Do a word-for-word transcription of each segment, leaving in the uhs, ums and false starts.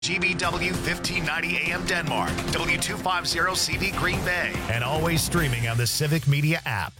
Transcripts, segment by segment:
G B W fifteen ninety A M Denmark, W two fifty C V Green Bay, and always streaming on the Civic Media app.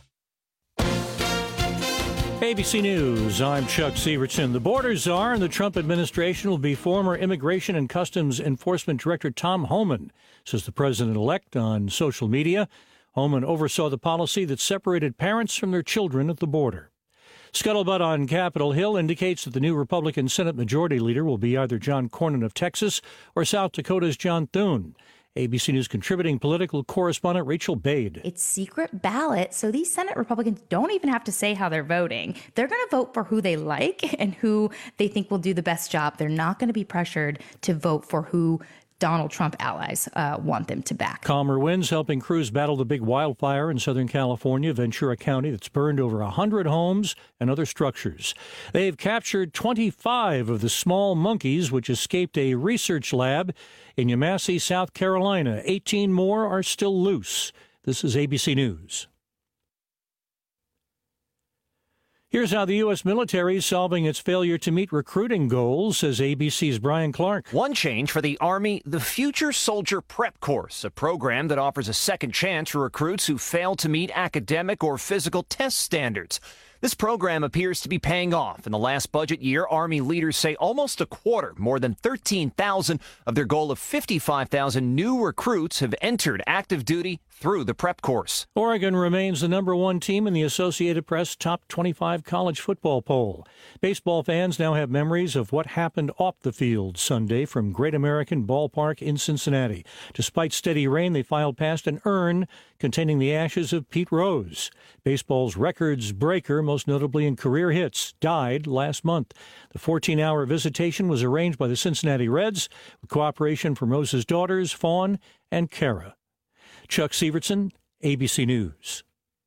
A B C News, I'm Chuck Severson. The border czar in the Trump administration will be former Immigration and Customs Enforcement Director Tom Homan, says the president-elect on social media. Homan oversaw the policy that separated parents from their children at the border. Scuttlebutt on Capitol Hill indicates that the new Republican Senate Majority Leader will be either John Cornyn of Texas or South Dakota's John Thune. A B C News contributing political correspondent Rachel Bade. It's secret ballot, so these Senate Republicans don't even have to say how they're voting. They're going to vote for who they like and who they think will do the best job. They're not going to be pressured to vote for who Donald Trump allies uh, want them to back. Calmer winds helping crews battle the big wildfire in Southern California, Ventura County, that's burned over one hundred homes and other structures. They've captured twenty-five of the small monkeys which escaped a research lab in Yamasee, South Carolina. eighteen more are still loose. This is A B C News. Here's how the U S military is solving its failure to meet recruiting goals, says A B C's Brian Clark. One change for the Army, the Future Soldier Prep Course, a program that offers a second chance for recruits who fail to meet academic or physical test standards. This program appears to be paying off. In the last budget year, Army leaders say almost a quarter, more than thirteen thousand of their goal of fifty-five thousand new recruits have entered active duty through the prep course. Oregon remains the number one team in the Associated Press top twenty-five college football poll. Baseball fans now have memories of what happened off the field Sunday from Great American Ballpark in Cincinnati. Despite steady rain, they filed past an urn containing the ashes of Pete Rose. Baseball's records breaker, most notably in career hits, died last month. The fourteen-hour visitation was arranged by the Cincinnati Reds with cooperation from Rose's daughters, Fawn and Kara. Chuck Severson, A B C News.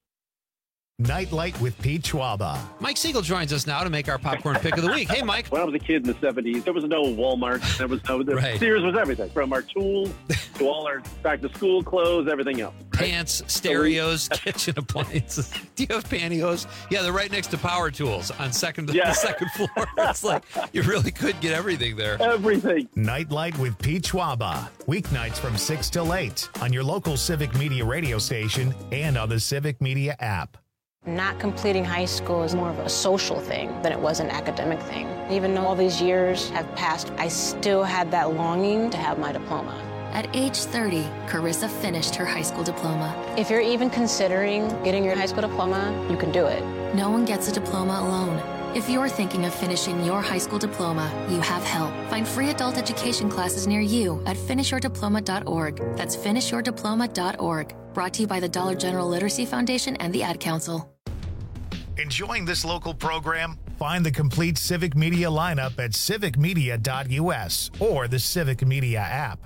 Nightlight with Pete Schwaba. Mike Siegel joins us now to make our popcorn pick of the week. Hey, Mike. When I was a kid in the seventies, there was no Walmart. There was no, the right. Sears was everything, from our tools to all our back-to-school clothes, everything else. Right? Pants, stereos, kitchen appliances. Do you have pantyhose? Yeah, they're right next to power tools on second Yeah. the second floor. It's like you really could get everything there. Everything. Nightlight with Pete Schwaba. Weeknights from six till eight on your local Civic Media radio station and on the Civic Media app. Not completing high school is more of a social thing than it was an academic thing. Even though all these years have passed, I still had that longing to have my diploma. At age thirty, Carissa finished her high school diploma. If you're even considering getting your high school diploma, you can do it. No one gets a diploma alone. If you're thinking of finishing your high school diploma, you have help. Find free adult education classes near you at finish your diploma dot org. That's finish your diploma dot org. Brought to you by the Dollar General Literacy Foundation and the Ad Council. Enjoying this local program? Find the complete Civic Media lineup at civic media dot u s or the Civic Media app.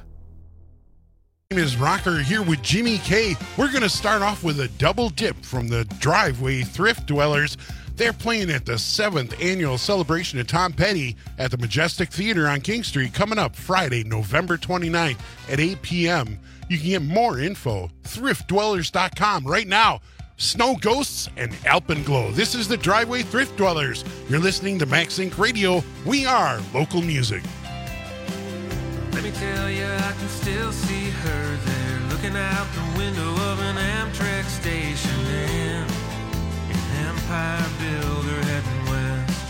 My name is Rocker here with Jimmy K. We're going to start off with a double dip from the Driveway Thrift Dwellers. They're playing at the seventh annual celebration of Tom Petty at the Majestic Theater on King Street coming up Friday, November twenty-ninth at eight p.m. You can get more info, thrift dwellers dot com right now. Snow Ghosts and Alpenglow. This is the Driveway Thrift Dwellers. You're listening to MaxInc Radio. We are local music. Let me tell you, I can still see her there, looking out the window of an Amtrak station in an Empire Builder heading west.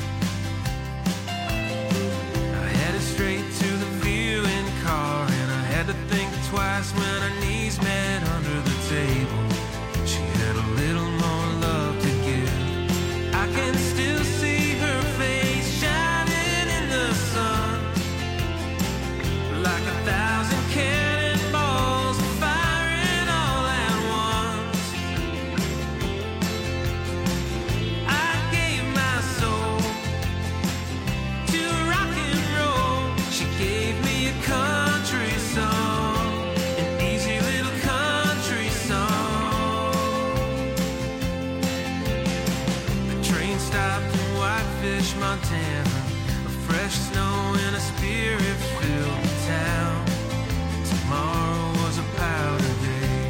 I headed straight to the viewing car, and I had to think twice when our knees met under the table. She had a little more love to give. I can still see her face shining in the sun, like a thousand cannonballs firing all at once. I gave my soul to rock and roll. She gave me a country song, an easy little country song. The train stopped in Whitefish, Montana. A fresh snow and a spirit-filled town. Tomorrow was a powder day.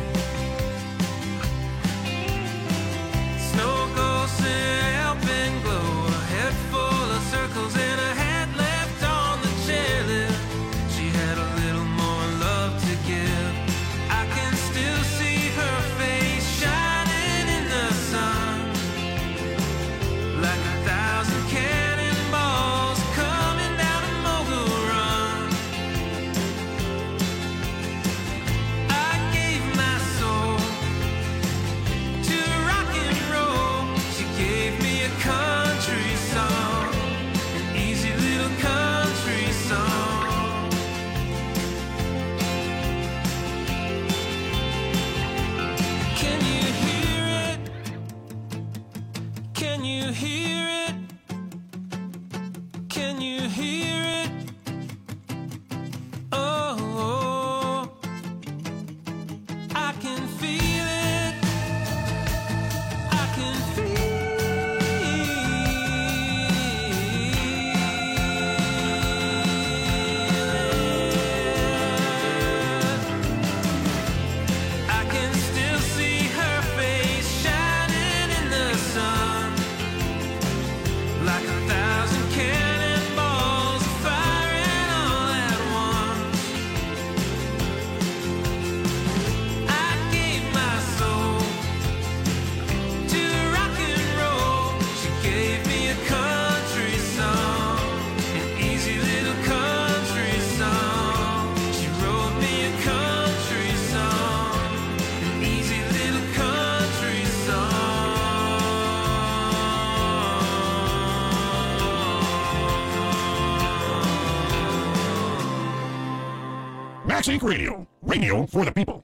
Snow ghosts and Alpenglow, a head full of circles and a hat left on the chairlift. Max Inc Radio. Radio for the people.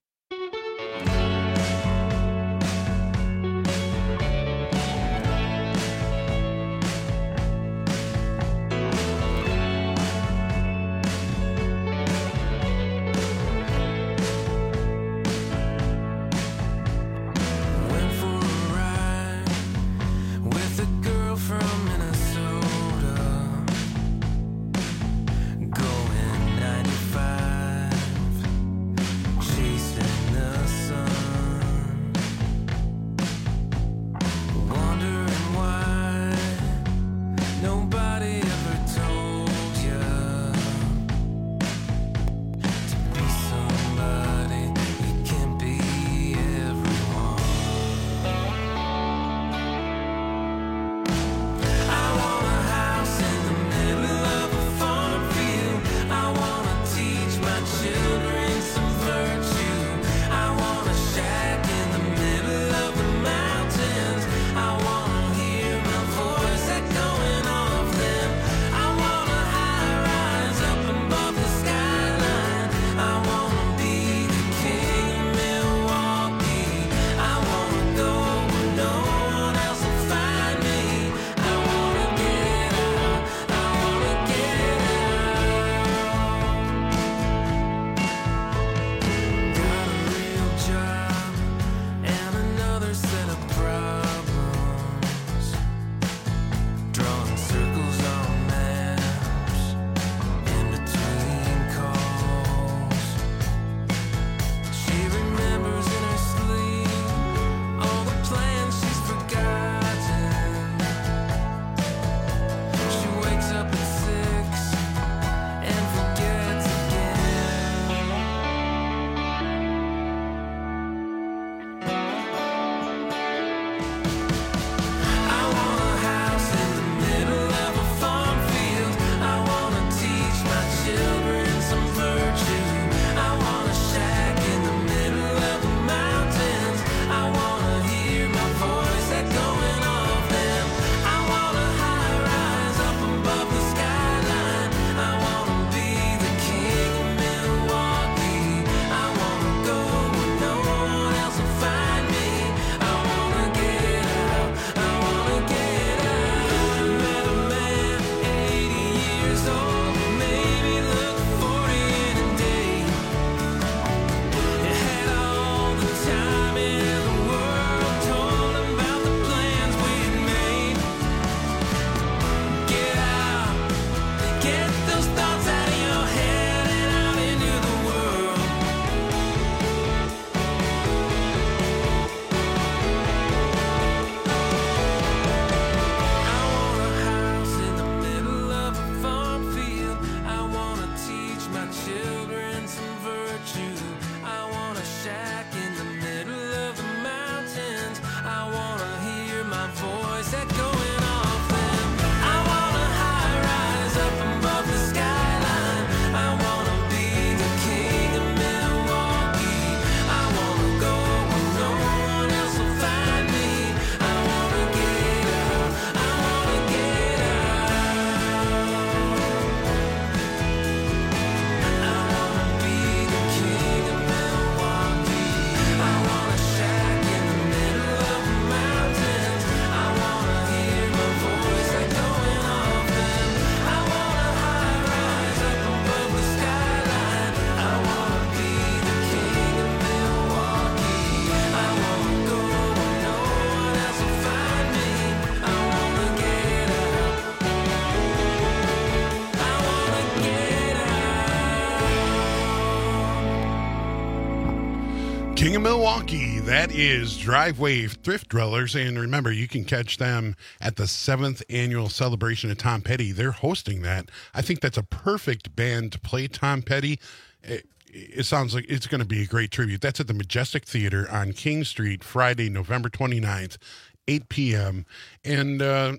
King of Milwaukee, that is Driveway Thrift Dwellers. And remember, you can catch them at the seventh annual celebration of Tom Petty. They're hosting that. I think that's a perfect band to play Tom Petty. It, it sounds like it's going to be a great tribute. That's at the Majestic Theater on King Street, Friday, November twenty-ninth, eight p.m. And uh,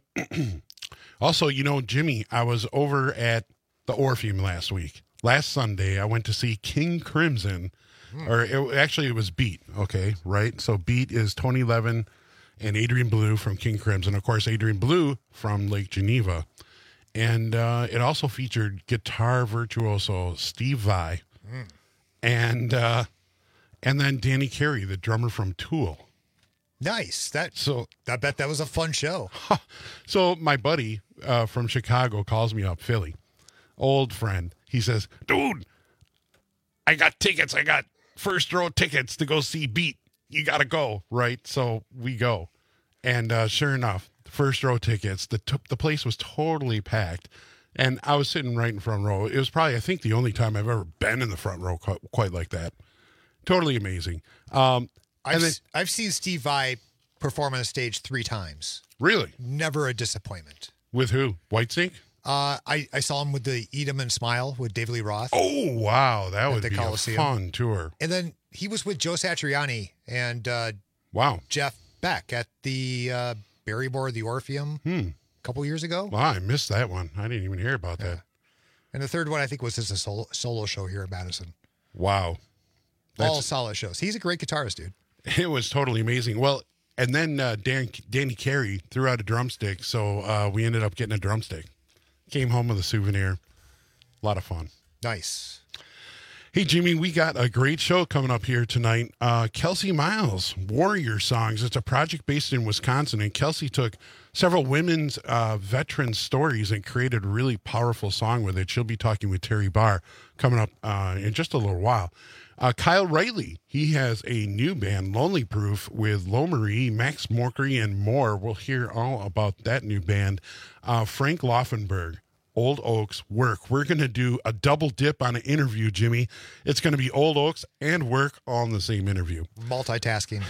also, you know, Jimmy, I was over at the Orpheum last week. Last Sunday, I went to see King Crimson. Or it, actually, it was Beat, okay, right? So Beat is Tony Levin and Adrian Blue from King Crimson. Of course, Adrian Blue from Lake Geneva. And uh, it also featured guitar virtuoso Steve Vai. Mm. and uh, and then Danny Carey, the drummer from Tool. Nice. That so I bet that was a fun show. So my buddy uh, from Chicago calls me up, Philly, old friend. He says, "Dude, I got tickets. I got first row tickets to go see Beat. You got to go, right?" So we go, and uh, sure enough, first row tickets. The t- the place was totally packed, and I was sitting right in front row. It was probably, I think, the only time I've ever been in the front row qu- quite like that. Totally amazing. Um, I've, and then, s- I've seen Steve Vai perform on a stage three times. Really? Never a disappointment. With who? Whitesnake? Uh, I, I saw him with the Eat 'em and Smile with David Lee Roth. Oh, wow. That would the be Coliseum. a fun tour. And then he was with Joe Satriani and uh, wow, Jeff Beck at the uh, Barrymore, the Orpheum hmm. a couple years ago. Wow, I missed that one. I didn't even hear about yeah. that. And the third one, I think, was just a solo, solo show here in Madison. Wow. That's, all solid shows. He's a great guitarist, dude. It was totally amazing. Well, and then uh, Dan, Danny Carey threw out a drumstick, so uh, we ended up getting a drumstick. Came home with a souvenir. A lot of fun. Nice. Hey, Jimmy, we got a great show coming up here tonight. Uh, Kelsey Miles, Warrior Songs. It's a project based in Wisconsin, and Kelsey took several women's uh, veteran stories and created a really powerful song with it. She'll be talking with Terry Barr coming up uh, in just a little while. Uh, Kyle Riley, he has a new band, Lonely Proof, with Lo Marie, Max Morkery, and more. We'll hear all about that new band. Uh, Frank Laufenberg, Old Oaks, Work. We're going to do a double dip on an interview, Jimmy. It's going to be Old Oaks and Work all in the same interview. Multitasking.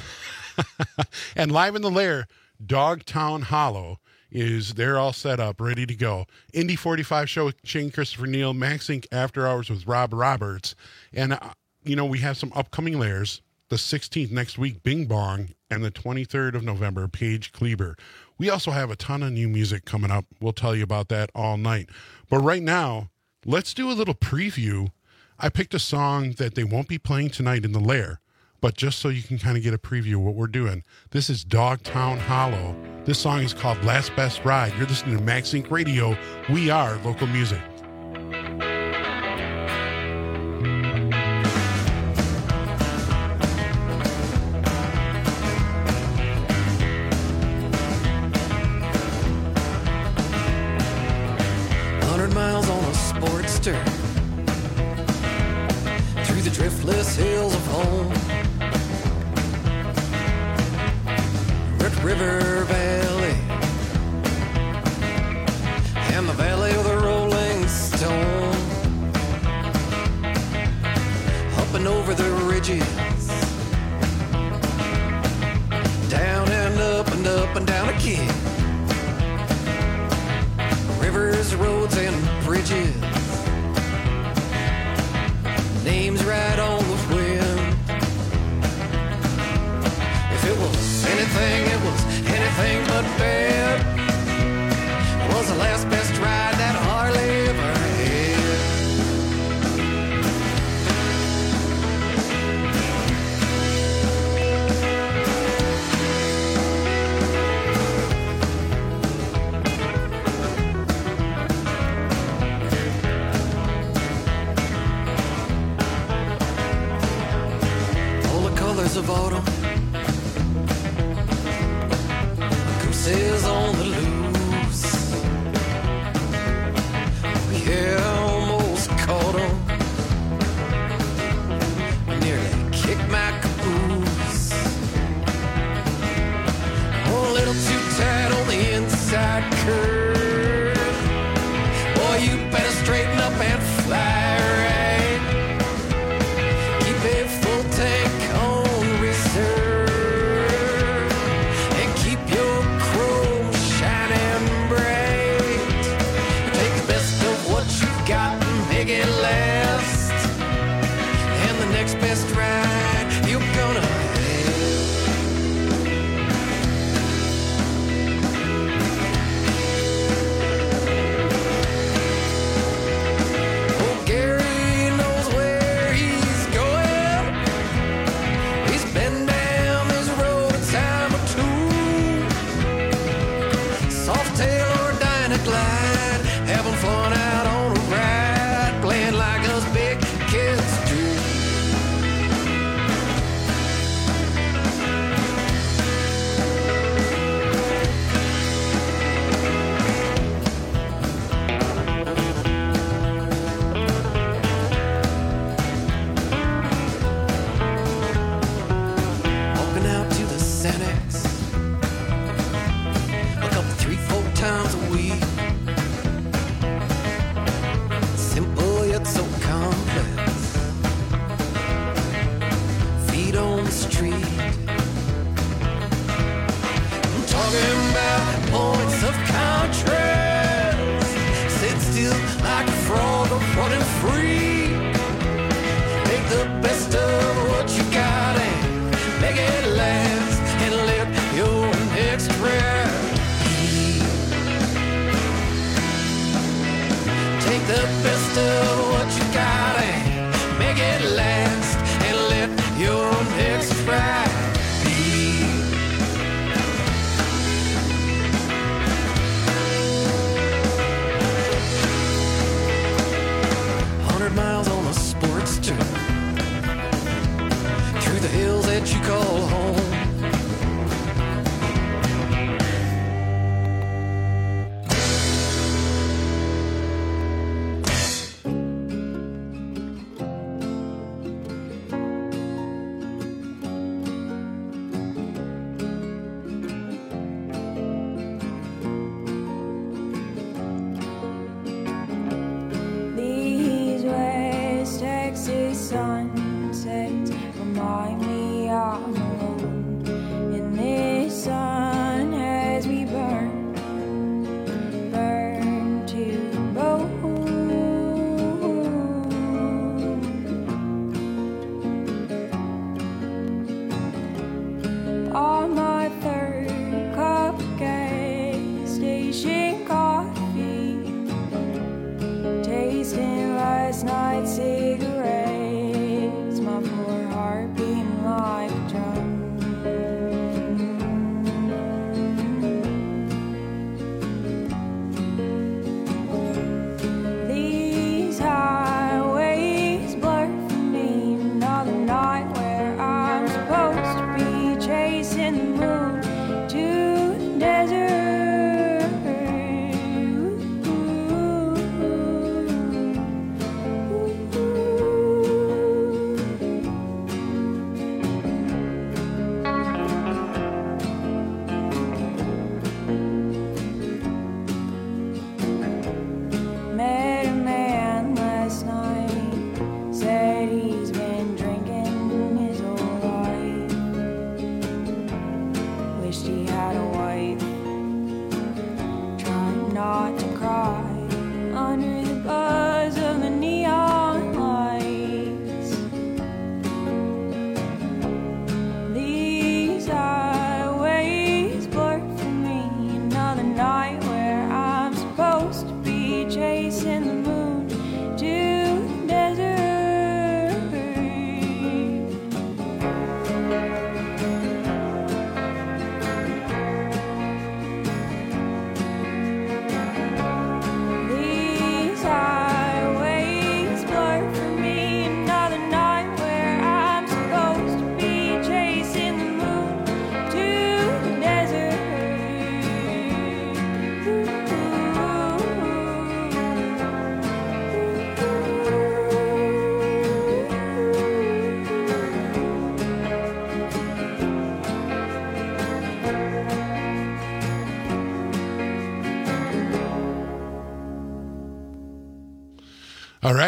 And live in the lair, Dogtown Hollow is they're all set up, ready to go. Indy forty-five show with Shane Christopher Neal, Max Inc After Hours with Rob Roberts. And, uh, you know, we have some upcoming lairs. The sixteenth next week, Bing Bong, and the twenty-third of November, Paige Kleber. We also have a ton of new music coming up. We'll tell you about that all night. But right now, let's do a little preview. I picked a song that they won't be playing tonight in the lair, but just so you can kind of get a preview of what we're doing. This is Dogtown Hollow. This song is called Last Best Ride. You're listening to Max Inc Radio. We are local music. Miles on a Sportster through the driftless hills of home, Red River Valley and the valley of the Rolling Stone, up and over the ridges, down and up and up and down again. Rivers, roads, and bridges, names right on the wind. If it was anything, it was anything but bad. It was the last best ride that Harley ever had. Of autumn, gooses on the loose. Yeah, almost caught 'em. Nearly kicked my caboose. Oh, a little too tight on the inside curve. Boy, you better straighten up and fly right. Keep a full tank on reserve and keep your chrome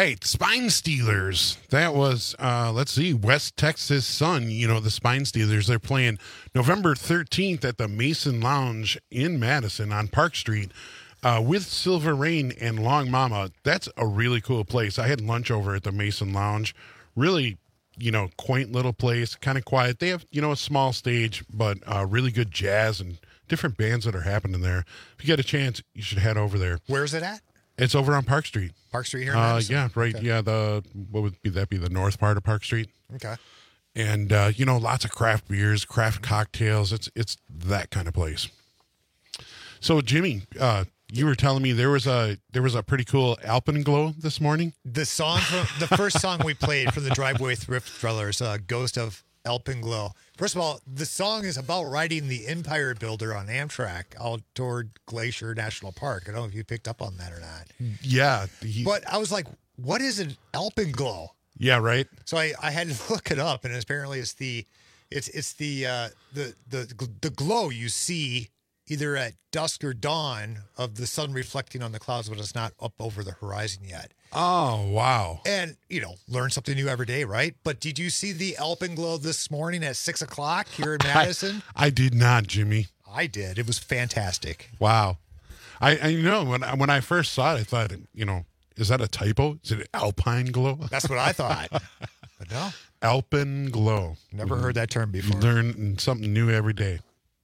right, Spine Stealers. That was, uh, let's see, West Texas Sun. You know, the Spine Stealers. They're playing November thirteenth at the Mason Lounge in Madison on Park Street uh, with Silver Rain and Long Mama. That's a really cool place. I had lunch over at the Mason Lounge. Really, you know, quaint little place, kind of quiet. They have, you know, a small stage, but uh, really good jazz and different bands that are happening there. If you get a chance, you should head over there. Where is it at? It's over on Park Street. Park Street here in uh, Madison? Yeah, right. Okay. Yeah, the what would be that be the north part of Park Street? Okay. And uh, you know, lots of craft beers, craft cocktails. It's it's that kind of place. So, Jimmy, uh, you were telling me there was a there was a pretty cool Alpenglow this morning. The song from the first song we played from the Driveway Thrift Dwellers, uh, "Ghost of Alpenglow." First of all, the song is about riding the Empire Builder on Amtrak out toward Glacier National Park. I don't know if you picked up on that or not. Yeah, he, but I was like, "What is an Alpenglow?" Yeah, right. So I, I had to look it up, and apparently it's the it's it's the uh, the the the glow you see either at dusk or dawn of the sun reflecting on the clouds, but it's not up over the horizon yet. Oh, wow. And, you know, learn something new every day, right? But did you see the Alpenglow this morning at six o'clock here in Madison? I, I did not, Jimmy. I did. It was fantastic. Wow. I, I you know, when I, when I first saw it, I thought, you know, is that a typo? Is it Alpine Glow? That's what I thought. But no. Alpenglow. Never heard that term before. Learn something new every day.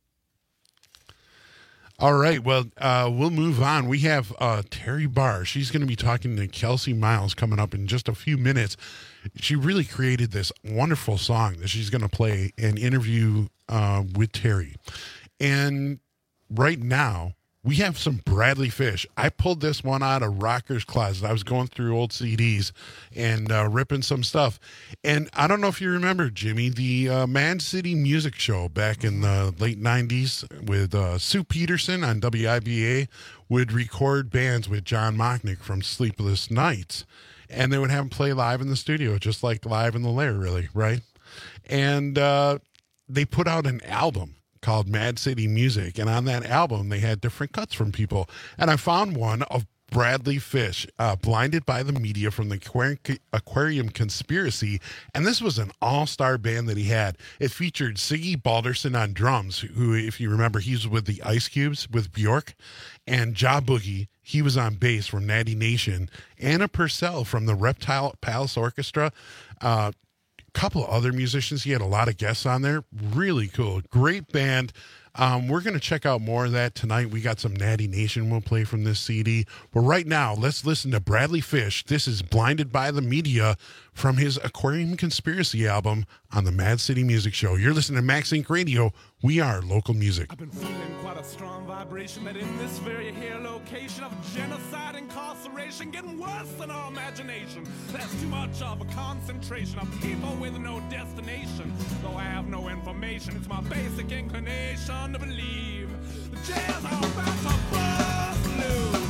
All right, well, uh, we'll move on. We have uh, Terry Barr. She's going to be talking to Kelsey Miles coming up in just a few minutes. She really created this wonderful song that she's going to play and interview uh, with Terry. And right now, we have some Bradley Fish. I pulled this one out of Rocker's Closet. I was going through old C Ds and uh, ripping some stuff. And I don't know if you remember, Jimmy, the uh, Mad City Music Show back in the late nineties with uh, Sue Peterson on W I B A would record bands with John Mochnick from Sleepless Nights. And they would have them play live in the studio, just like Live in the Lair, really, right? And uh, they put out an album called Mad City Music, and on that album they had different cuts from people, and I found one of Bradley Fish, uh, Blinded by the Media from the Aquari- Aquarium Conspiracy, and this was an all-star band that he had. It featured Siggy Balderson on drums, who, if you remember, he's with the Ice Cubes with Bjork, and Ja Boogie, he was on bass from Natty Nation, Anna Purcell from the Reptile Palace Orchestra, uh, couple of other musicians. He had a lot of guests on there. Really cool. Great band. Um, we're going to check out more of that tonight. We got some Natty Nation we'll play from this C D. But right now, let's listen to Bradley Fish. This is Blinded by the Media from his Aquarium Conspiracy album on the Mad City Music Show. You're listening to Max Inc Radio. We are local music. I've been feeling quite a strong vibration that in this very here location of genocide, incarceration, getting worse than our imagination. There's too much of a concentration of people with no destination. Though I have no information, it's my basic inclination to believe the jails are about to bust loose.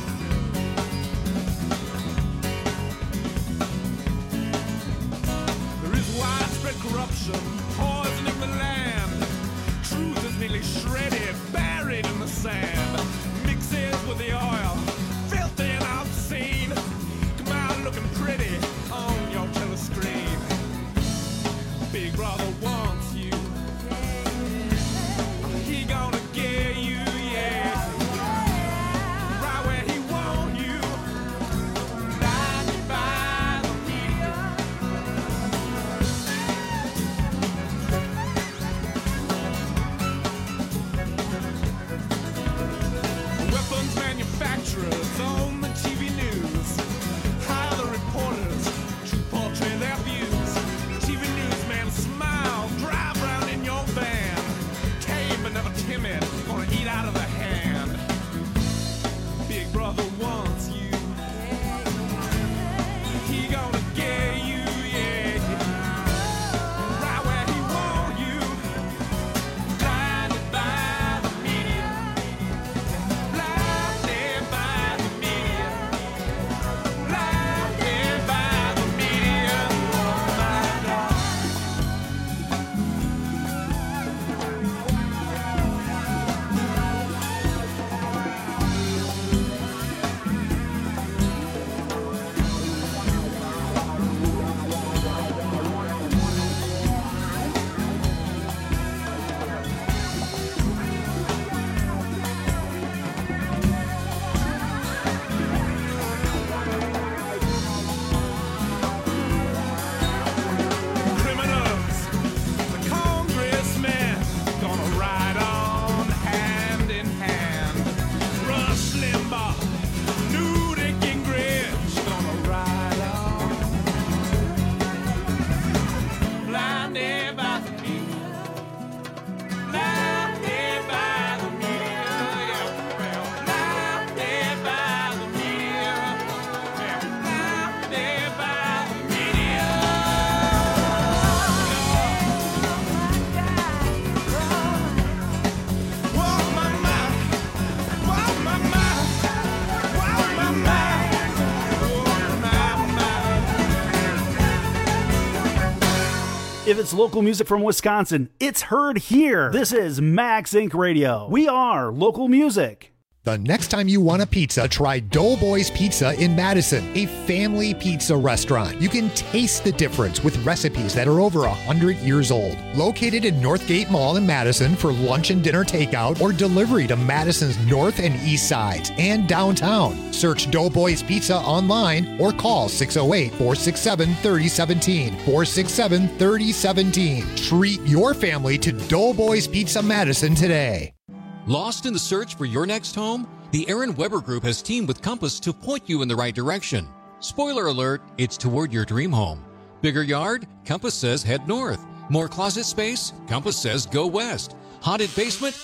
There is widespread corruption, poisoning the land. Truth is nearly shredded, buried in the sand. Mixes with the oil, filthy and obscene. Come out looking pretty on your telescreen. Big brother wants you. He gonna get you, yeah. Right where he want you. Blinded by the media. Weapons manufacturers If it's local music from Wisconsin, it's heard here. This is Max Incorporated. Radio. We are local music. The next time you want a pizza, try Doughboys Pizza in Madison, a family pizza restaurant. You can taste the difference with recipes that are over one hundred years old. Located in Northgate Mall in Madison for lunch and dinner takeout or delivery to Madison's north and east sides and downtown. Search Doughboys Pizza online or call six oh eight, four six seven, three oh one seven, four six seven, three oh one seven. Treat your family to Doughboys Pizza Madison today. Lost in the search for your next home? The Aaron Weber Group has teamed with Compass to point you in the right direction. Spoiler alert, it's toward your dream home. Bigger yard? Compass says head north. More closet space? Compass says go west. Haunted basement?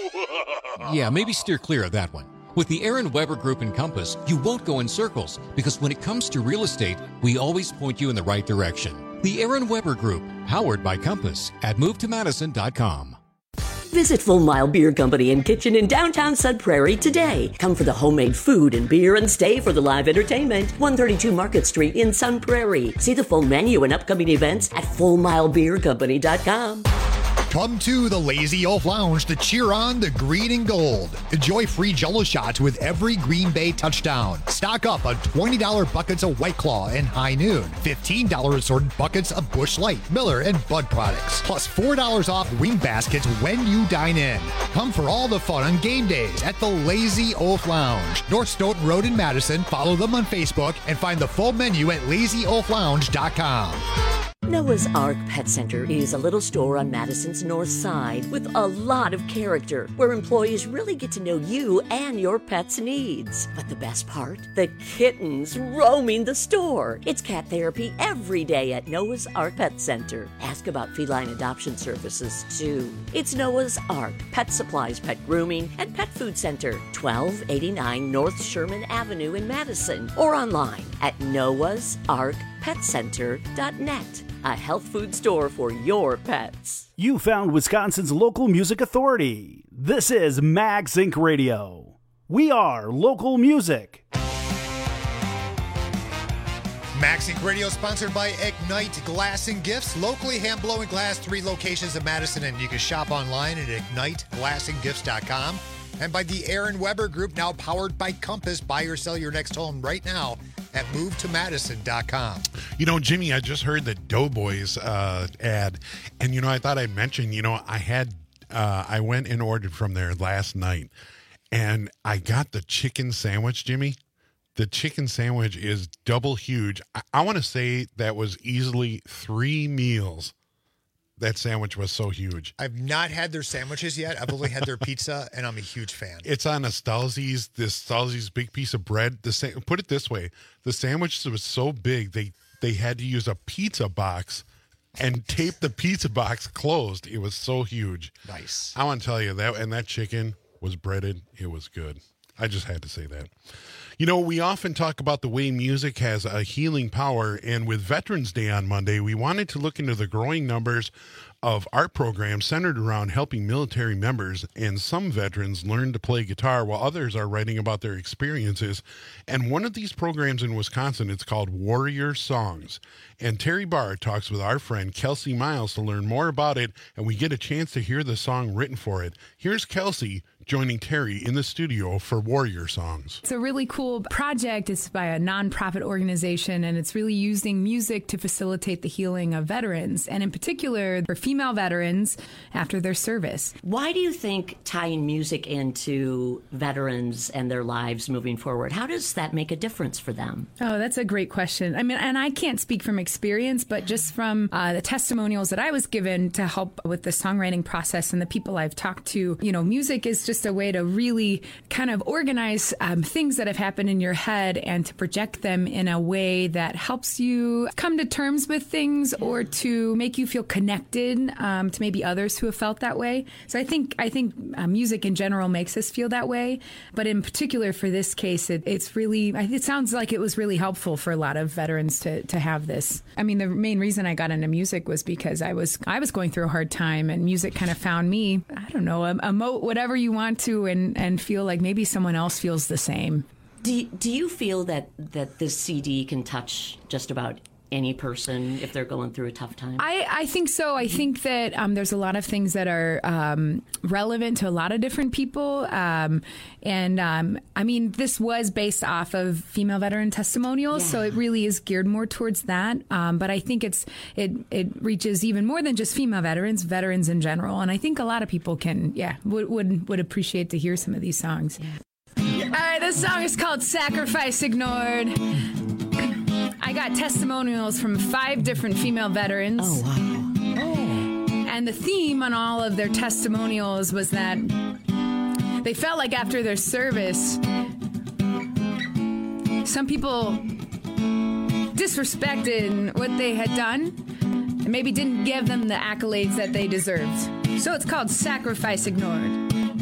Yeah, maybe steer clear of that one. With the Aaron Weber Group and Compass, you won't go in circles because when it comes to real estate, we always point you in the right direction. The Aaron Weber Group, powered by Compass at move to madison dot com. Visit Full Mile Beer Company and Kitchen in downtown Sun Prairie today. Come for the homemade food and beer and stay for the live entertainment. one thirty-two Market Street in Sun Prairie. See the full menu and upcoming events at full mile beer company dot com. Come to the Lazy Oaf Lounge to cheer on the green and gold. Enjoy free Jell-O shots with every Green Bay touchdown. Stock up on twenty dollars buckets of White Claw and High Noon. fifteen dollars assorted buckets of Busch Light, Miller, and Bud products. Plus four dollars off wing baskets when you dine in. Come for all the fun on game days at the Lazy Oaf Lounge. North Stoughton Road in Madison. Follow them on Facebook and find the full menu at lazy oaf lounge dot com. Noah's Ark Pet Center is a little store on Madison's north side with a lot of character, where employees really get to know you and your pet's needs. But the best part? The kittens roaming the store. It's cat therapy every day at Noah's Ark Pet Center. Ask about feline adoption services, too. It's Noah's Ark Pet Supplies, Pet Grooming, and Pet Food Center, twelve eighty-nine North Sherman Avenue in Madison, or online at noahs ark pet center dot net. A health food store for your pets. You found Wisconsin's local music authority. This is Max Incorporated. Radio. We are local music. Max Incorporated. Radio sponsored by Ignite Glass and Gifts. Locally hand-blowing glass, three locations in Madison, and you can shop online at ignite glass and gifts dot com. And by the Aaron Weber Group, now powered by Compass. Buy or sell your next home right now at move to madison dot com. You know, Jimmy, I just heard the Doughboys uh, ad, and, you know, I thought I'd mention, you know, I had, uh, I went and ordered from there last night, and I got the chicken sandwich, Jimmy. The chicken sandwich is double huge. I, I want to say that was easily three meals. That sandwich was so huge. I've not had their sandwiches yet. I've only had their pizza, and I'm a huge fan. It's on a Stalzi's, this Stalzi's big piece of bread. The sa- Put it this way, the sandwich was so big, they, they had to use a pizza box and tape the pizza box closed. It was so huge. Nice. I want to tell you, that, and that chicken was breaded. It was good. I just had to say that. You know, we often talk about the way music has a healing power, and with Veterans Day on Monday, we wanted to look into the growing numbers of art programs centered around helping military members, and some veterans learn to play guitar while others are writing about their experiences. And one of these programs in Wisconsin, it's called Warrior Songs. And Terry Barr talks with our friend Kelsey Miles to learn more about it, and we get a chance to hear the song written for it. Here's Kelsey joining Terry in the studio for Warrior Songs. It's a really cool project. It's by a nonprofit organization, and it's really using music to facilitate the healing of veterans, and in particular for female veterans after their service. Why do you think tying music into veterans and their lives moving forward, how does that make a difference for them? Oh, that's a great question. I mean, and I can't speak from experience, but just from uh, the testimonials that I was given to help with the songwriting process and the people I've talked to, you know, music is just a way to really kind of organize um, things that have happened in your head and to project them in a way that helps you come to terms with things or to make you feel connected um, to maybe others who have felt that way. So I think I think uh, music in general makes us feel that way, but in particular for this case, it, it's really it sounds like it was really helpful for a lot of veterans to to have this. I mean, the main reason I got into music was because I was I was going through a hard time, and music kind of found me. I don't know, emote whatever you want to, and and feel like maybe someone else feels the same. Do you, do you feel that that this C D can touch just about any person if they're going through a tough time? I, I think so. I think that um, there's a lot of things that are um, relevant to a lot of different people. Um, and um, I mean, this was based off of female veteran testimonials, yeah. so it really is geared more towards that. Um, but I think it's it it reaches even more than just female veterans, veterans in general. And I think a lot of people can, yeah, would would, would appreciate to hear some of these songs. Yeah. All right, this song is called Sacrifice Ignored. I got testimonials from five different female veterans. Oh, wow. Oh. And the theme on all of their testimonials was that they felt like after their service, some people disrespected what they had done and maybe didn't give them the accolades that they deserved. So it's called Sacrifice Ignored.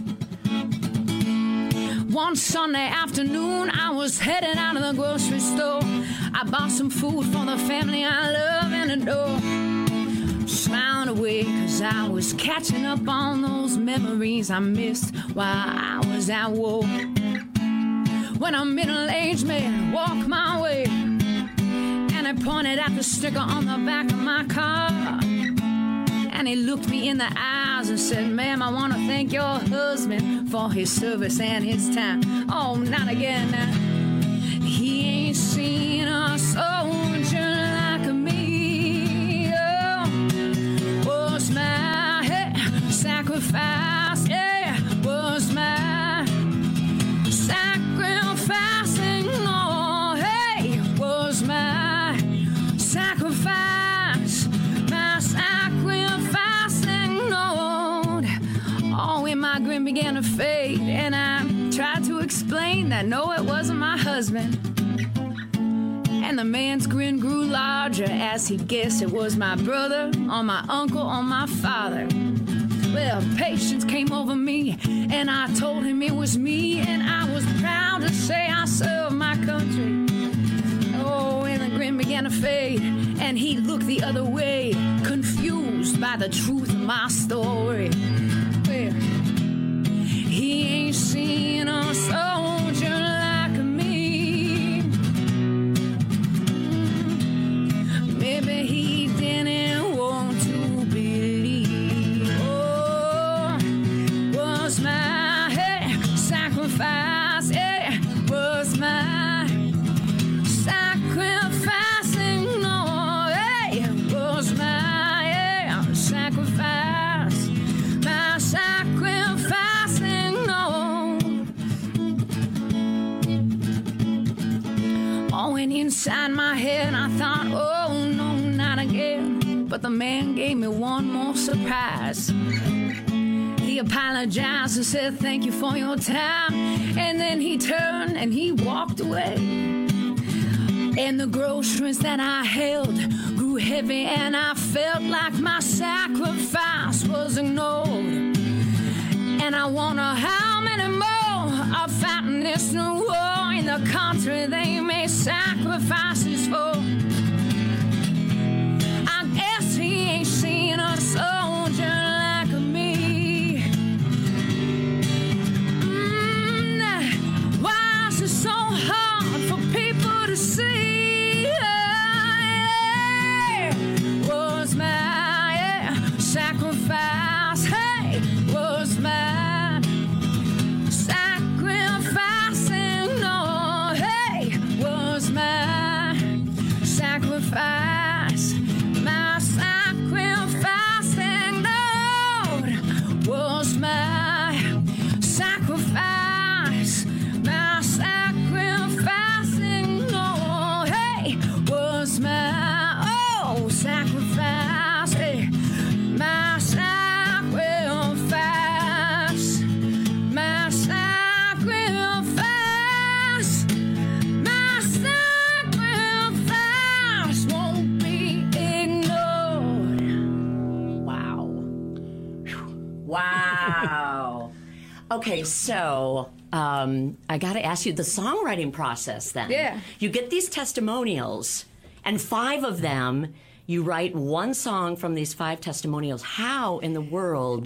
One Sunday afternoon, I was heading out of the grocery store. I bought some food for the family I love and adore. Smiling away, cause I was catching up on those memories I missed while I was at war. When a middle-aged man walked my way, and I pointed at the sticker on the back of my car. And he looked me in the eyes and said, ma'am, I want to thank your husband for his service and his time. Oh, not again. He ain't seen a soldier like me. Oh, was my hey, sacrifice, yeah, was my sacrificing. Oh, hey, was my sacrifice, my sacrifice. My grin began to fade, and I tried to explain that no, it wasn't my husband. And the man's grin grew larger as he guessed it was my brother, or my uncle, or my father. Well, patience came over me, and I told him it was me, and I was proud to say I served my country. Oh, and the grin began to fade, and he looked the other way, confused by the truth of my story. Well, he ain't seen a soldier like me. Maybe he didn't want to believe. Oh, was my hey, sacrifice, yeah, was my sacrificing. No, hey, was my yeah, sacrifice, my sacrifice. And inside my head I thought, oh no, not again. But the man gave me one more surprise. He apologized and said thank you for your time, and then he turned and he walked away. And the groceries that I held grew heavy, and I felt like my sacrifice was ignored. And I wonder how many more are fighting this new war in the country they made sacrifices for. I guess he ain't seen a soldier like me. Mm, why is it so hard for people to see? Yeah, was my yeah, sacrifice, hey, was my sacrifice, my sacrificing, Lord, was my sacrifice, my sacrificing, Lord, hey, was my, oh, sacrifice, hey, my sacrifice, my sacrifice, my sacrifice won't be ignored. Wow. Wow. Okay, so um, I got to ask you the songwriting process then. Yeah. You get these testimonials, and five of them, you write one song from these five testimonials. How in the world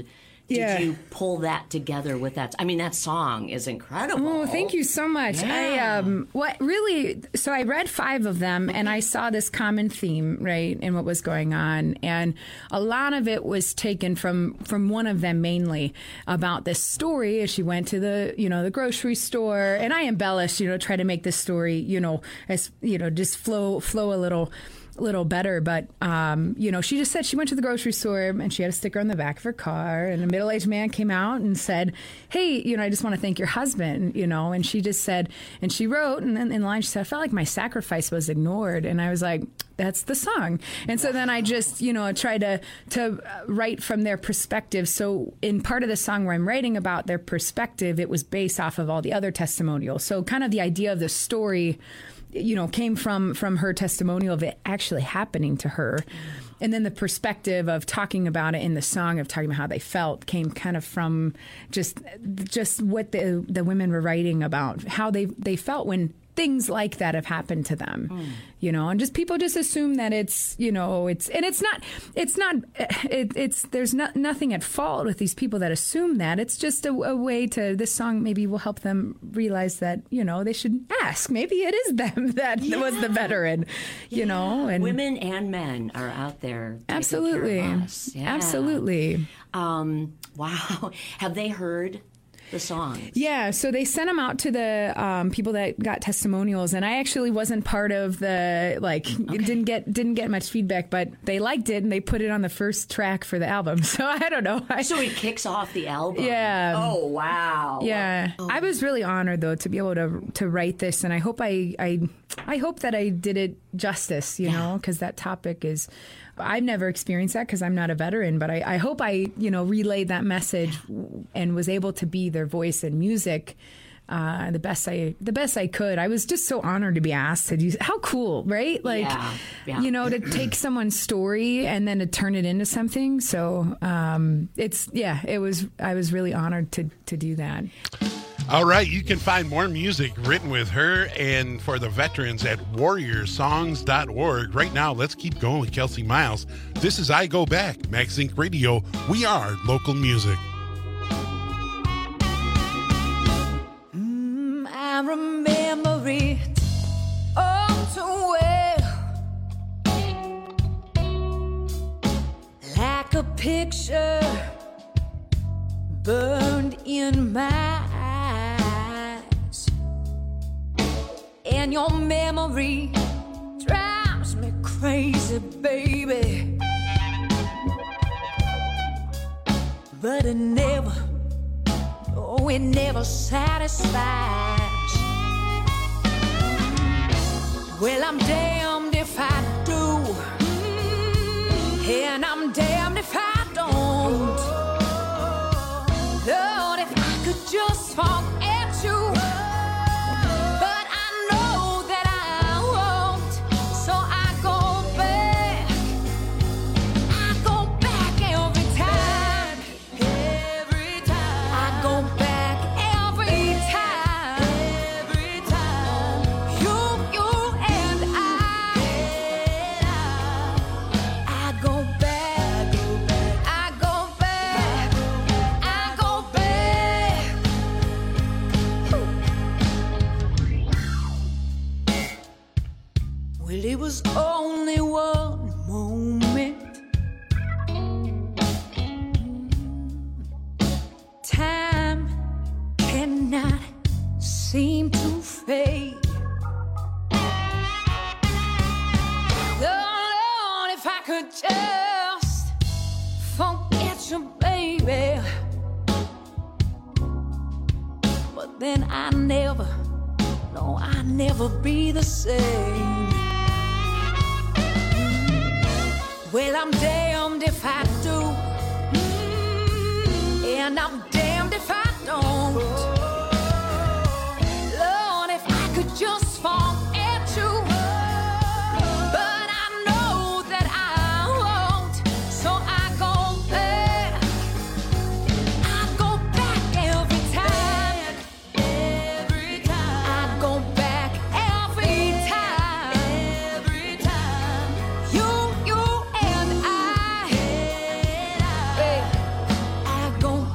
did Yeah. you pull that together with that? I mean, that song is incredible. Oh, thank you so much. Yeah. I um, what really? So I read five of them, and I saw this common theme, right, in what was going on, and a lot of it was taken from from one of them mainly about this story as she went to the you know the grocery store, and I embellished, you know, try to make this story, you know, as you know, just flow flow a little. little better, but um, you know, she just said she went to the grocery store and she had a sticker on the back of her car, and a middle-aged man came out and said, "Hey, you know, I just want to thank your husband," you know, and she just said, and she wrote, and then in line she said, "I felt like my sacrifice was ignored," and I was like, that's the song. And so then I just, you know, tried to to write from their perspective. So in part of the song where I'm writing about their perspective, it was based off of all the other testimonials. So kind of the idea of the story, you know, came from from her testimonial of it actually happening to her. And then the perspective of talking about it in the song, of talking about how they felt, came kind of from just just what the the women were writing about, how they, they felt when things like that have happened to them, mm. you know, and just people just assume that it's, you know, it's, and it's not, it's not, it, it's, there's not, nothing at fault with these people that assume that. It's just a, a way to, this song maybe will help them realize that, you know, they should ask. Maybe it is them that yeah. was the veteran, you yeah. know, and women and men are out there. Absolutely. Care of us. Yeah. Absolutely. Um, wow. Have they heard the songs? Yeah, so they sent them out to the um, people that got testimonials, and I actually wasn't part of the like okay. didn't get didn't get much feedback, but they liked it and they put it on the first track for the album. So I don't know. I, so it kicks off the album. Yeah. Oh wow. Yeah. Oh. I was really honored though to be able to to write this, and I hope I I I hope that I did it justice, you yeah. know, because that topic is. I've never experienced that because I'm not a veteran, but I, I hope I, you know, relayed that message and was able to be their voice in music uh, the best I the best I could. I was just so honored to be asked to do. How cool, right? Like, yeah, yeah. you know, to take someone's story and then to turn it into something. So um, it's yeah, it was. I was really honored to to do that. All right, you can find more music written with her and for the veterans at warrior songs dot org. Right now, let's keep going with Kelsey Miles. This is I Go Back, Max Inc Radio. We are local music. Mm, I remember it all too well, like a picture burned in my eyes, and your memory drives me crazy, baby. But it never, oh, it never satisfies. Well, I'm damned if I do, and I'm damned if I don't. Lord, if I could just forget you, but I know that I won't, so I go back, I go back every time, every time, I go back every time, every time, you, you and I, I go back, I go back, I go back. Well, it was only one moment. Time cannot seem to fade. Oh, Lord, if I could just forget you, baby. But then I never, no, I never be the same. Well, I'm damned if I do, and I'm damned if I don't. Lord, if I could just forget you, but I know that I won't, so I go back, I go back every time, every time, I go back every time, every time, you, you and I, I go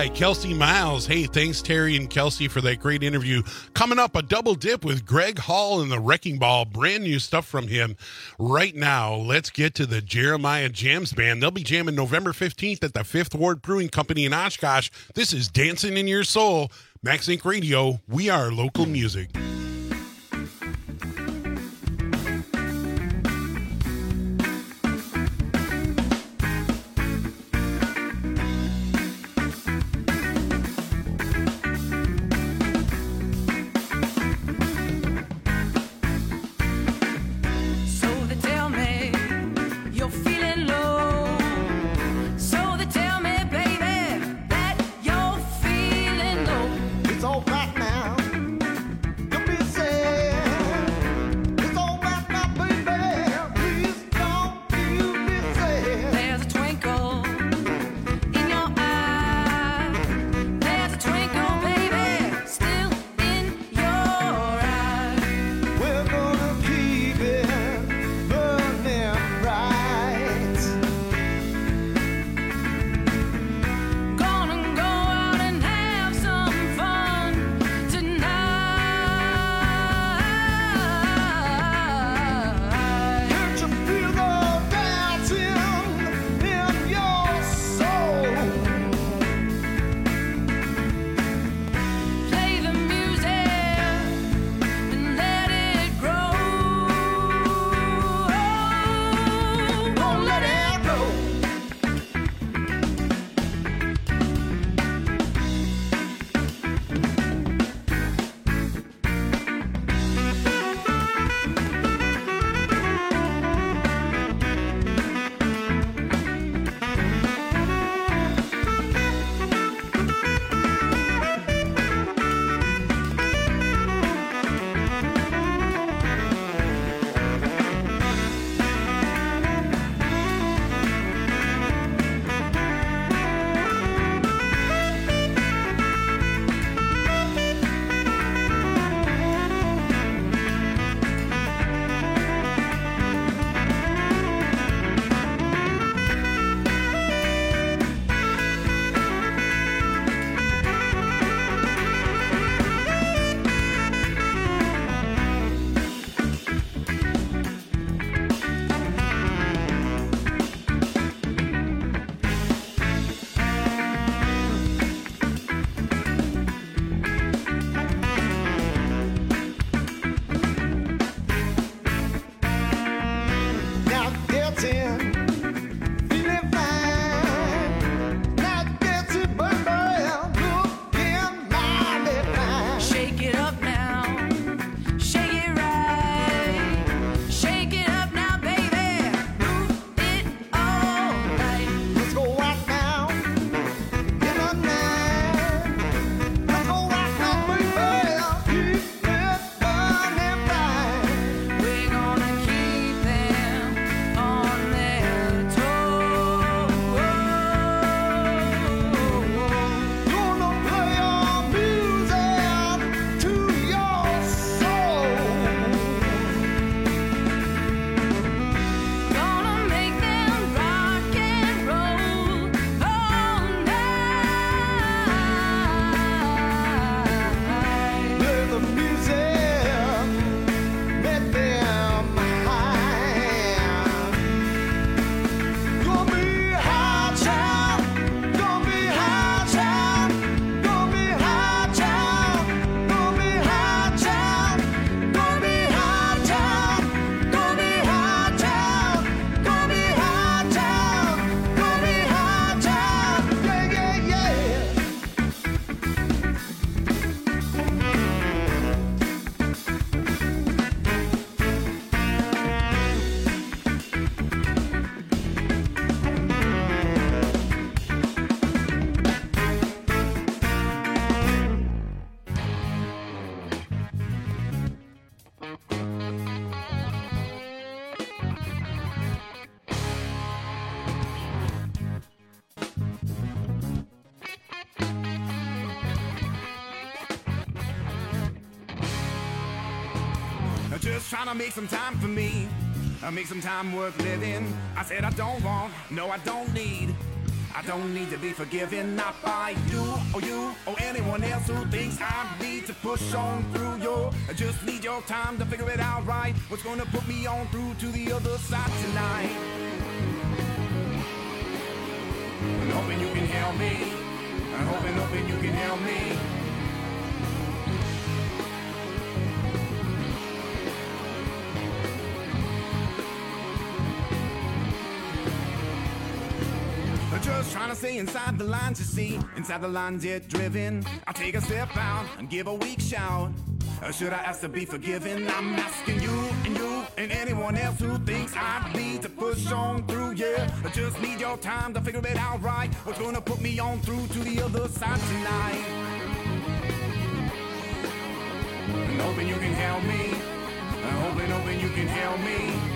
Kelsey Miles. Hey, thanks, Terry and Kelsey, for that great interview. Coming up, a double dip with Greg Hall and the Wrecking Ball. Brand new stuff from him right now. Let's get to the Jeremiah Jams Band. They'll be jamming November fifteenth at the Fifth Ward Brewing Company in Oshkosh. This is Dancing in Your Soul. Max Inc Radio. We are local music. Just trying to make some time for me, uh, make some time worth living. I said I don't want, no I don't need I don't need to be forgiven, not by you or you or anyone else who thinks I need to push on through your. I just need your time to figure it out right. What's gonna put me on through to the other side tonight? I'm hoping you can help me. I'm hoping, hoping you can help me. Just trying to stay inside the lines, you see. Inside the lines, yet driven. I take a step out and give a weak shout. Or should I ask to be forgiven? I'm asking you and you and anyone else who thinks I need to push on through, yeah. I just need your time to figure it out right. What's gonna put me on through to the other side tonight? I'm hoping you can help me. I'm hoping, hoping you can help me.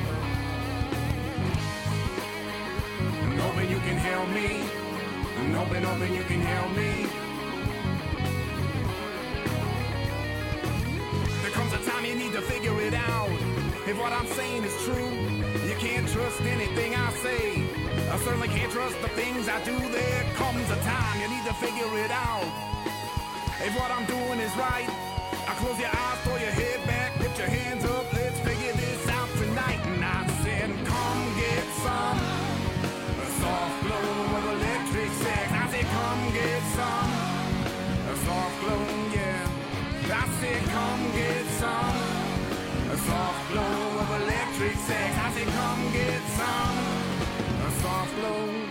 I'm hoping you can help me. I'm hoping, hoping you can help me. There comes a time you need to figure it out. If what I'm saying is true, you can't trust anything I say. I certainly can't trust the things I do. There comes a time you need to figure it out. If what I'm doing is right, I close your eyes, throw your head back, put your hands up, let's figure this out tonight. And I said, come get some soft glow of electric sex. I said, come get some a soft glow, yeah. I said, come get some a soft glow of electric sex. I said, come get some a soft glow.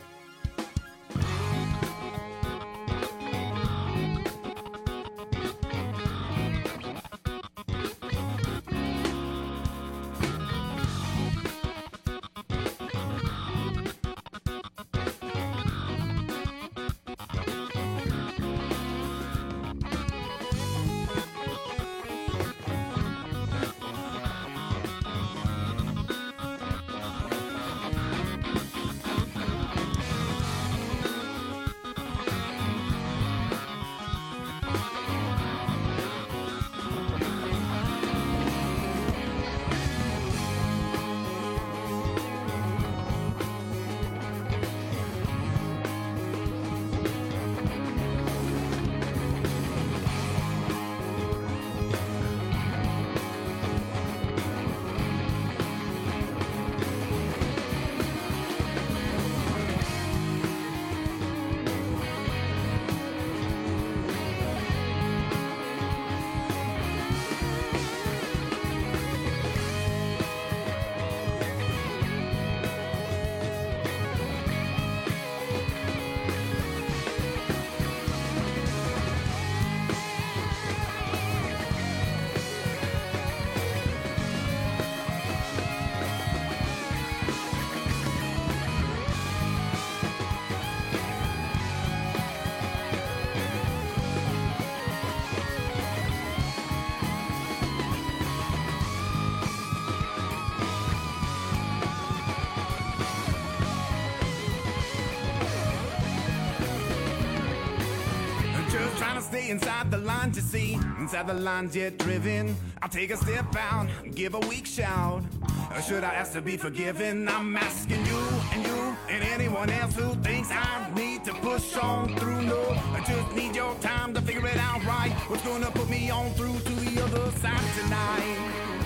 Stay inside the lines, you see. Inside the lines, yet driven. I'll take a step out, give a weak shout. Or should I ask to be forgiven? I'm asking you and you and anyone else who thinks I need to push on through. No, I just need your time to figure it out right. What's gonna put me on through to the other side tonight?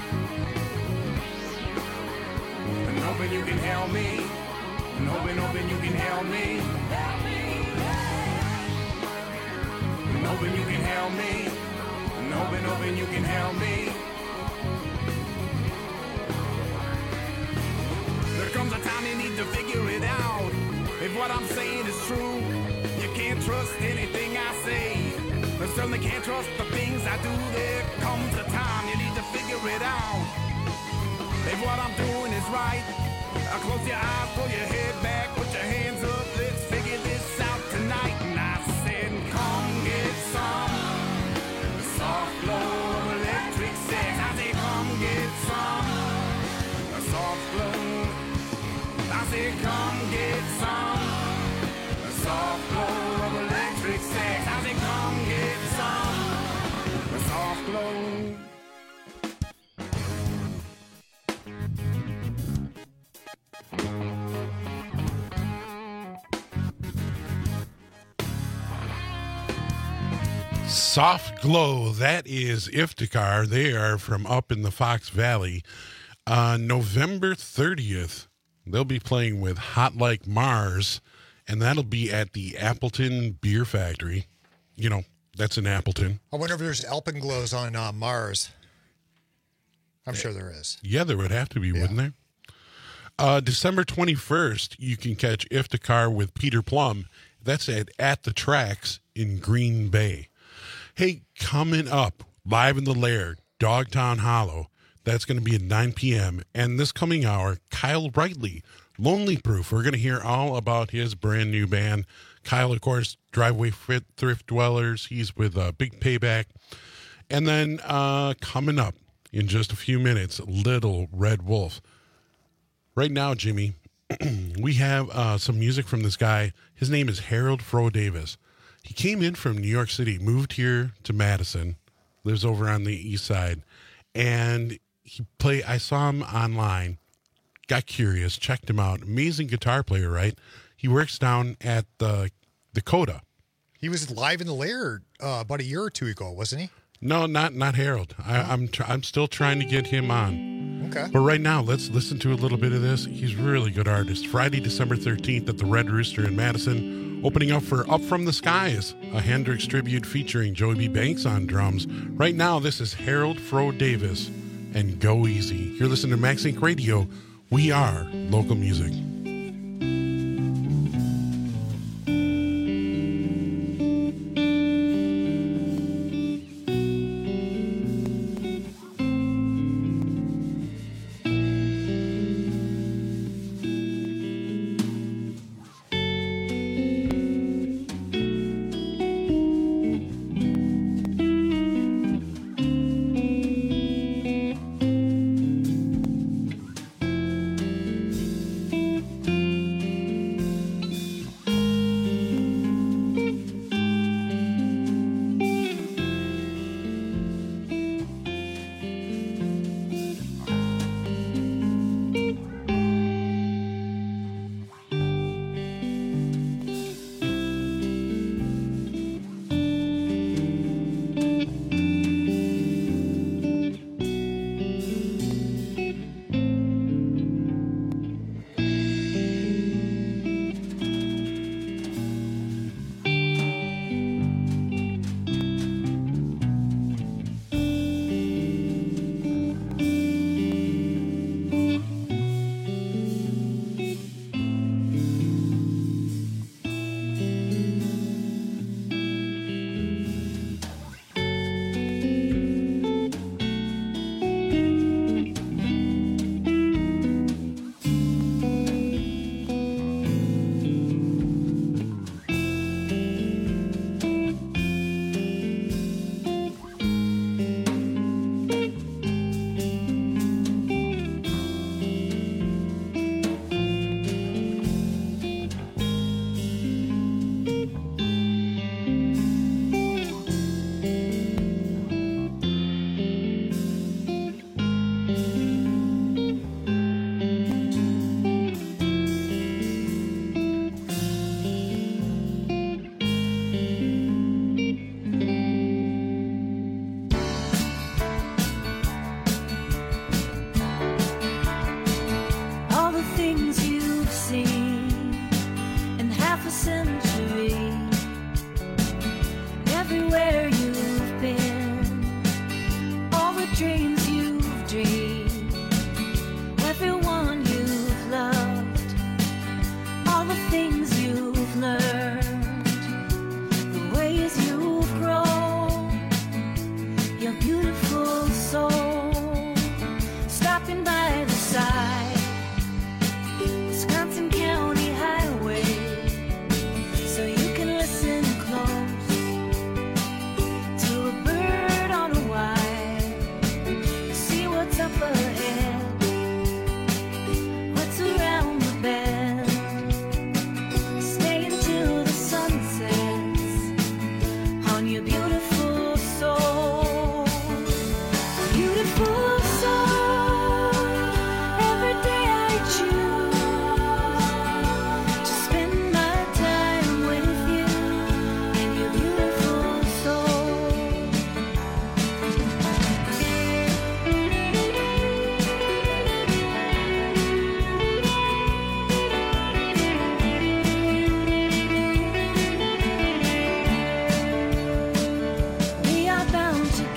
I'm hoping you can help me. I'm hoping, hoping you can help me. I'm hoping you can help me. I'm hoping, hoping you can help me. There comes a time you need to figure it out. If what I'm saying is true, you can't trust anything I say. I certainly can't trust the things I do. There comes a time you need to figure it out. If what I'm doing is right, I close your eyes, pull your head back, put your hands up, let's figure this out tonight. And I said, come get some soft glow of electric sex. I said, come get some soft glow. I said, come get some soft glow of electric sex. I said, come get some soft glow. Soft Glow, that is Iftikhar. They are from up in the Fox Valley. Uh, November thirtieth, they'll be playing with Hot Like Mars, and that'll be at the Appleton Beer Factory. You know, that's in Appleton. I wonder if there's Alpenglows on uh, Mars. I'm sure there is. Yeah, there would have to be, yeah. wouldn't there? Uh, December twenty-first, you can catch Iftikhar with Peter Plum. That's at At the Tracks in Green Bay. Hey, coming up, live in the Lair, Dogtown Hollow. That's going to be at nine p.m. And this coming hour, Kyle Wrightley, Lonely Proof. We're going to hear all about his brand new band. Kyle, of course, Driveway Thrift Dwellers. He's with uh, Big Payback. And then uh, coming up in just a few minutes, Little Red Wolf. Right now, Jimmy, we have uh, some music from this guy. His name is Harold Fro Davis. He came in from New York City, moved here to Madison, lives over on the east side, and he play. I saw him online, got curious, checked him out. Amazing guitar player, right? He works down at the Dakota. He was live in the Lair uh, about a year or two ago, wasn't he? No, not not Harold. I, I'm tr- I'm still trying to get him on. Okay. But right now, let's listen to a little bit of this. He's a really good artist. Friday, December thirteenth at the Red Rooster in Madison, opening up for Up From the Skies, a Hendrix tribute featuring Joey B. Banks on drums. Right now, this is Harold Fro Davis and Go Easy. You're listening to MaxInc Radio. We are local music.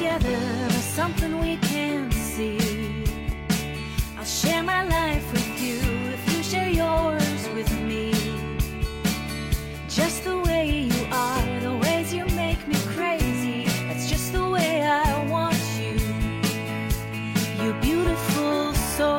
together, something we can see. I'll share my life with you if you share yours with me. Just the way you are, the ways you make me crazy. That's just the way I want you, you beautiful soul.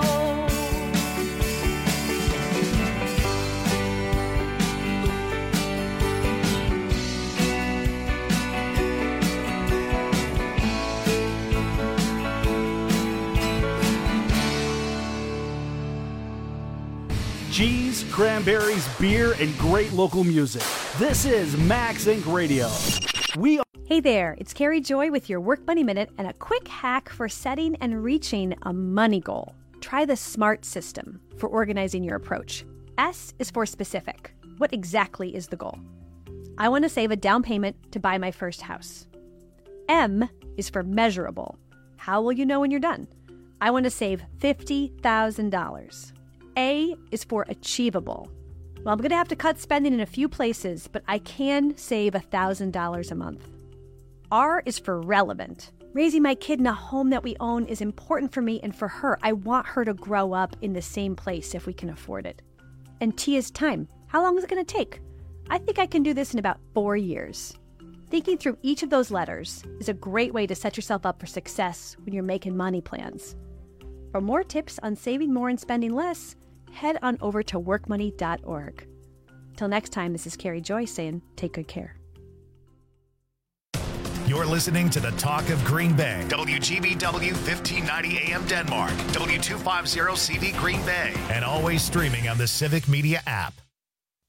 Cheese, cranberries, beer, and great local music. This is Max Inc Radio. We are. Hey there, it's Carrie Joy with your Work Money Minute and a quick hack for setting and reaching a money goal. Try the SMART system for organizing your approach. S is for specific. What exactly is the goal? I want to save a down payment to buy my first house. M is for measurable. How will you know when you're done? I want to save fifty thousand dollars. A is for achievable. Well, I'm going to have to cut spending in a few places, but I can save one thousand dollars a month. R is for relevant. Raising my kid in a home that we own is important for me and for her. I want her to grow up in the same place if we can afford it. And T is time. How long is it going to take? I think I can do this in about four years. Thinking through each of those letters is a great way to set yourself up for success when you're making money plans. For more tips on saving more and spending less, head on over to work money dot org. Till next time, this is Carrie Joy saying, take good care. You're listening to the Talk of Green Bay. W G B W fifteen ninety A M Denmark. W two fifty C V Green Bay. And always streaming on the Civic Media app.